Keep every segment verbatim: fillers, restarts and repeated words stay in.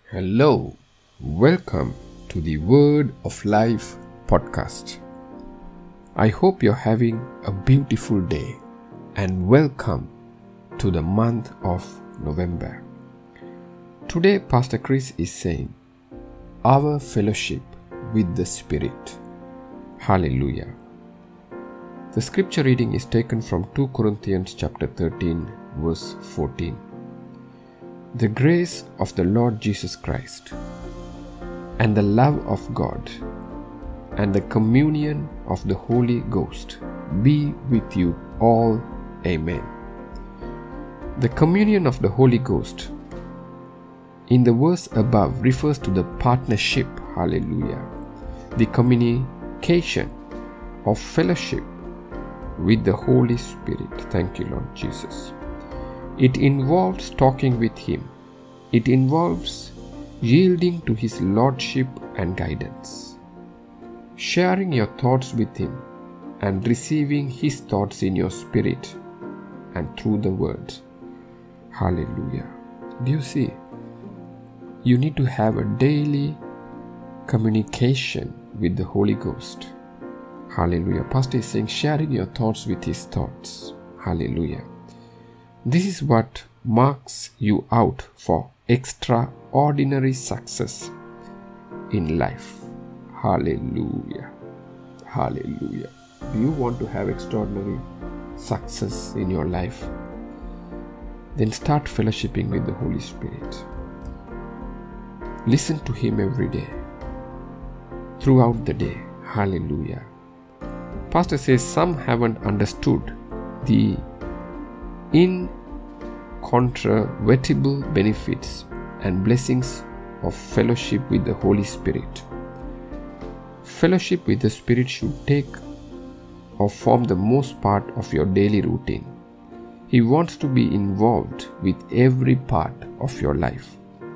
Hello, welcome to the Word of Life podcast. I hope you're having a beautiful day and welcome to the month of November. Today, Pastor Chris is saying, our fellowship with the Spirit. Hallelujah. The scripture reading is taken from Second Corinthians chapter thirteen, verse fourteen. The grace of the Lord Jesus Christ, and the love of God, and the communion of the Holy Ghost be with you all. Amen. The communion of the Holy Ghost in the verse above refers to the partnership, hallelujah, the communication of fellowship with the Holy Spirit. Thank you, Lord Jesus. It involves talking with Him. It involves yielding to His Lordship and guidance, sharing your thoughts with Him, and receiving His thoughts in your spirit and through the Word. Hallelujah. Do you see? You need to have a daily communication with the Holy Ghost. Hallelujah. Pastor is saying, sharing your thoughts with His thoughts. Hallelujah. This is what marks you out for extraordinary success in life. Hallelujah. Hallelujah. Do you want to have extraordinary success in your life? Then start fellowshipping with the Holy Spirit. Listen to Him every day, throughout the day. Hallelujah. Pastor says some haven't understood the incontrovertible benefits and blessings of fellowship with the Holy Spirit. Fellowship with the Spirit should take or form the most part of your daily routine. He wants to be involved with every part of your life.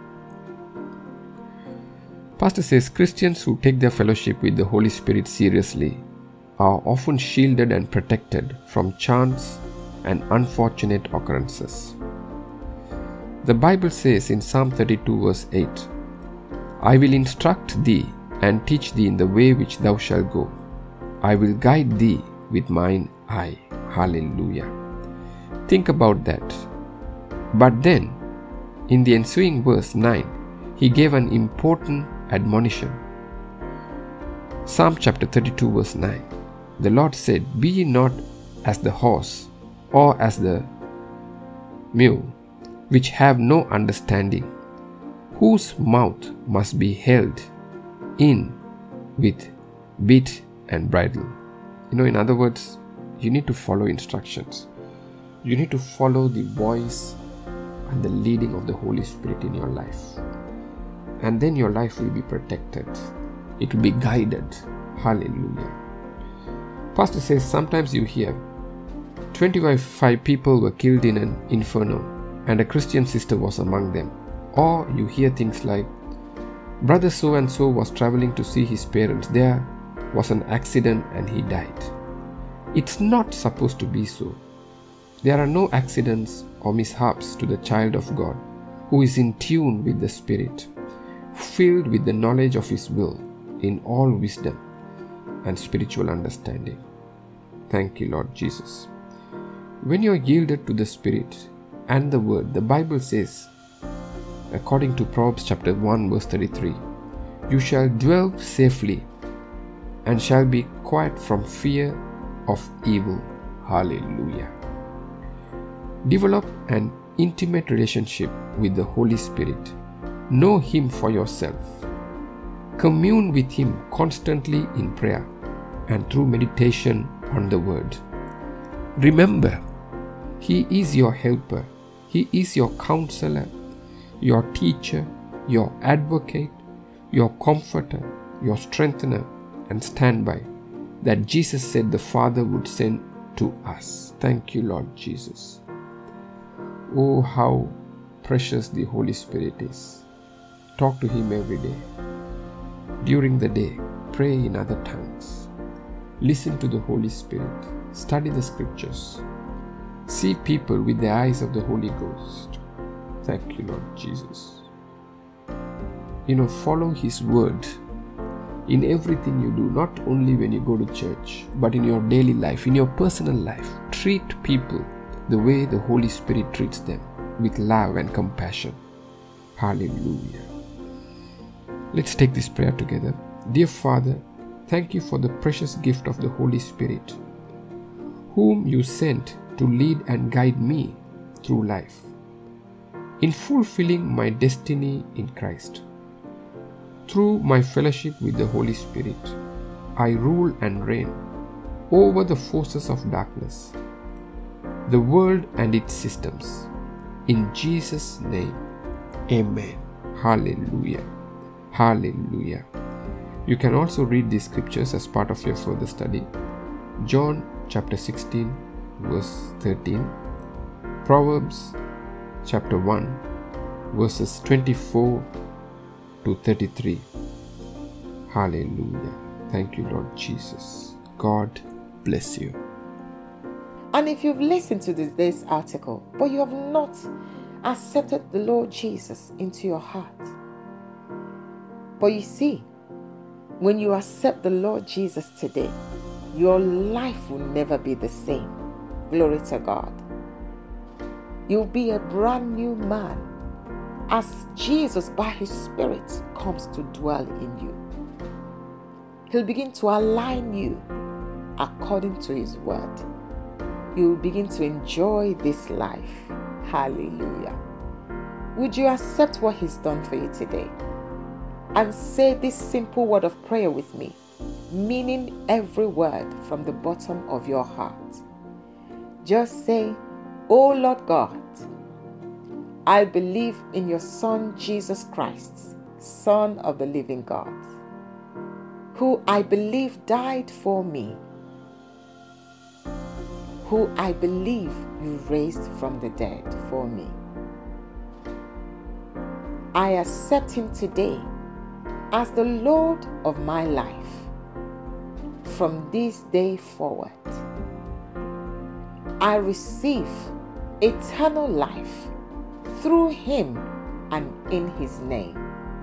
Pastor says Christians who take their fellowship with the Holy Spirit seriously are often shielded and protected from chance and unfortunate occurrences. The Bible says in Psalm thirty-two verse eight, I will instruct thee and teach thee in the way which thou shalt go. I will guide thee with mine eye. Hallelujah. Think about that. But then, in the ensuing verse nine, he gave an important admonition. Psalm chapter thirty-two verse nine. The Lord said, Be ye not as the horse, or as the mule, which have no understanding, whose mouth must be held in with bit and bridle. You know, in other words, you need to follow instructions. You need to follow the voice and the leading of the Holy Spirit in your life. And then your life will be protected. It will be guided. Hallelujah. Pastor says sometimes you hear twenty-five people were killed in an inferno and a Christian sister was among them. Or you hear things like, brother so and so was traveling to see his parents. There was an accident and he died. It's not supposed to be so. There are no accidents or mishaps to the child of God who is in tune with the Spirit, filled with the knowledge of His will in all wisdom and spiritual understanding. Thank you, Lord Jesus. When you are yielded to the Spirit and the Word, the Bible says, according to Proverbs chapter one verse thirty-three, you shall dwell safely and shall be quiet from fear of evil. Hallelujah. Develop an intimate relationship with the Holy Spirit. Know Him for yourself. Commune with Him constantly in prayer and through meditation on the Word. Remember, He is your helper. He is your counselor, your teacher, your advocate, your comforter, your strengthener, and standby that Jesus said the Father would send to us. Thank you, Lord Jesus. Oh, how precious the Holy Spirit is. Talk to Him every day. During the day, pray in other tongues. Listen to the Holy Spirit. Study the scriptures. See people with the eyes of the Holy Ghost. Thank you, Lord Jesus. you know, follow His word in everything you do, not only when you go to church, but in your daily life, in your personal life. Treat people the way the Holy Spirit treats them, with love and compassion. Hallelujah. Let's take this prayer together. Dear Father, thank you for the precious gift of the Holy Spirit, whom you sent to lead and guide me through life, in fulfilling my destiny in Christ. Through my fellowship with the Holy Spirit, I rule and reign over the forces of darkness, the world and its systems. In Jesus' name, amen. Hallelujah. Hallelujah. You can also read these scriptures as part of your further study. John chapter sixteen, verse thirteen. Proverbs chapter one, verses twenty-four to thirty-three. Hallelujah. Thank you, Lord Jesus. God bless you. And if you've listened to this, this article, but you have not accepted the Lord Jesus into your heart, but you see, when you accept the Lord Jesus today, your life will never be the same. Glory to God. You'll be a brand new man as Jesus, by His Spirit, comes to dwell in you. He'll begin to align you according to His word. You'll begin to enjoy this life. Hallelujah. Would you accept what He's done for you today? And say this simple word of prayer with me, meaning every word from the bottom of your heart. Just say, "Oh Lord God, I believe in your Son Jesus Christ, Son of the living God, who I believe died for me, who I believe you raised from the dead for me. I accept Him today as the Lord of my life. From this day forward, I receive eternal life through Him and in His name.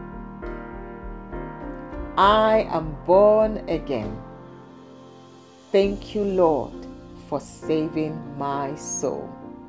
I am born again. Thank you, Lord, for saving my soul.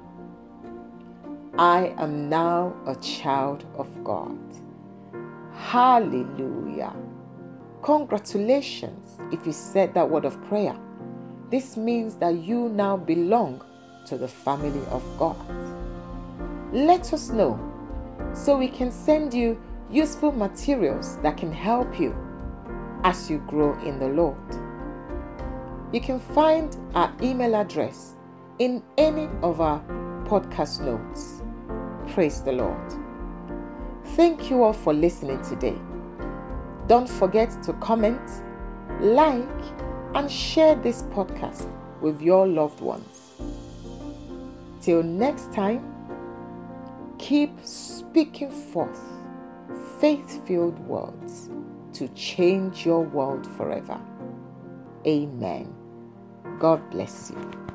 I am now a child of God." Hallelujah. Congratulations if you said that word of prayer. This means that you now belong to the family of God. Let us know so we can send you useful materials that can help you as you grow in the Lord. You can find our email address in any of our podcast notes. Praise the Lord. Thank you all for listening today. Don't forget to comment, like, and share this podcast with your loved ones. Till next time, keep speaking forth faith-filled words to change your world forever. Amen. God bless you.